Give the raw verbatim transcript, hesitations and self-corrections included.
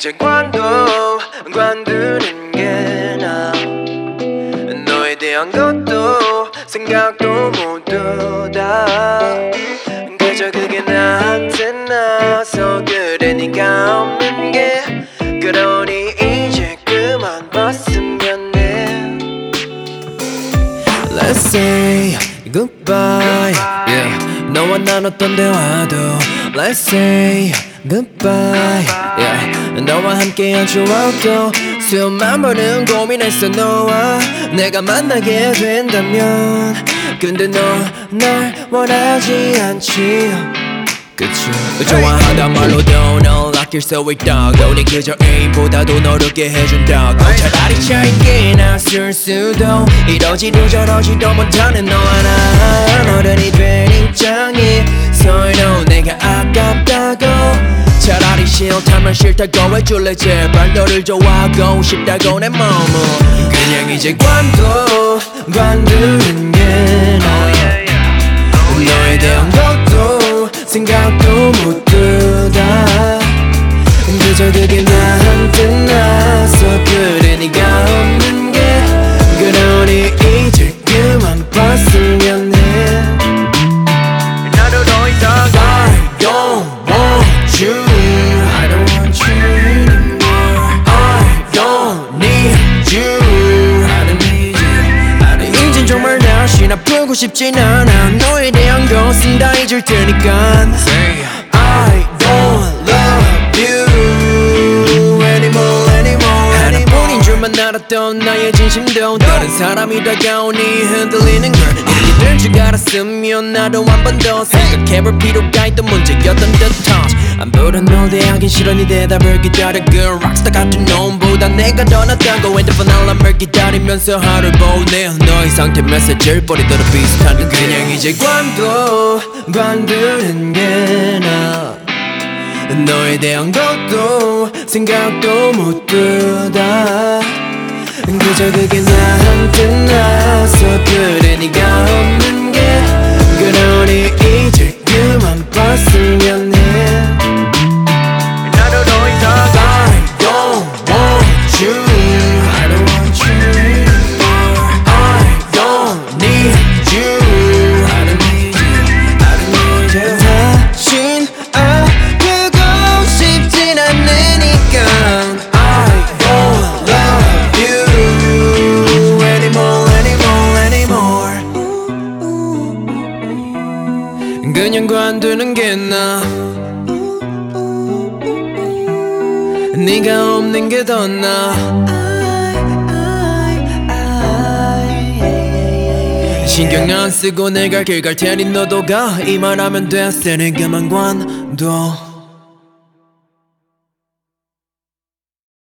이제 관둬 관두는 게 나아. 너에 대한 것도 생각도 모두 다 그저 그게 나한테 나서 그래 네가 없는 게. 그러니 이제 그만 봤으면 해. Let's say goodbye, yeah. 너와 나눴던 대화도 Let's say goodbye, yeah. 너와 함께한 추억도 수만 번은 고민했어 너와 내가 만나게 된다면. 근데 너 날 원하지 않지. 그치. 좋아한단 말로도 널 아낄 수 있다고. 네 그저 애인보다도 너르게 해준다고. 차라리 짧게나 쓸 수도 이러지도 저러지도 못하는 너 하나. 어른이 된 입장에서도 내가 아깝다고. 차라리 싫다면 싫다고 해줄래. 제발 너를 좋아하고 싶다고 내 마음은. 그냥 이제 관둬 관두는 게 나아. 너에 대한 것도 생각도 모두 다 그저 그게 나한테 나서 그래 네가 없는 게. 그러니 이제 그만 봤으면 해. 나도 더 이상 I don't want you, I don't want you anymore. I don't need you, I don't need you, I don't need you. 이젠 정말 다시 나쁘고 싶진 않아. 너에 대한 것은 다 잊을 테니까. I don't love you anymore, anymore. 하나뿐인 줄만 알았던 나의 진심도 다른 사람이 다가오니 흔들리는 걸 이렇게 될 줄 알았으면 나도 한 번 더 생각해볼 필요가 있던 문제였던 듯한. 안 불안노대하긴 싫어 네 대답을 기다려. 그 락스타 같은 놈보다 내가 더 낫다고. 핸드폰 알람을 기다리면서 하루를 보내. 너의 상태 메시지를 버리더라 비슷한 듯. 그냥 이제 관둬 관두는 게 나아. 너에 대한 것도 생각도 모두 다 그저 그게 나한테 나서 그래 네가 없는 게. 그러니 이제 그만 봤으면 해. 나도 더 이상 I don't want you, I don't want you anymore. I don't need you, I don't need you, I don't need you. 다신 아프고 싶진 않으니까 I don't love you anymore, anymore, anymore. 그냥 관두는 게 나아. 네가 없는 게 더 나아. 신경 안 쓰고 내가 길 갈 테니 너도 가. 이 말 하면 됐으니 그만 관둬.